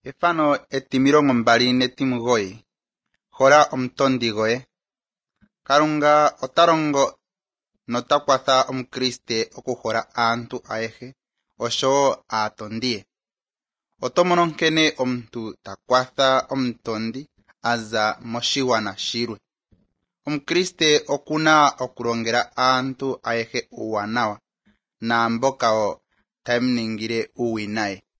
Efano etimilongo mbali netimugoyi. Hola omutondi goye. Kalunga otalongo notakwatha omukriste okuhola aantu ayehe oshowo aatondiye. Otomono nkene omuntu takwatha omutondi aza moshigwana shilwe. Omukriste okuna okulongela aantu ayehe uuwanawa naamboka wo tayemuningile uuwinayi.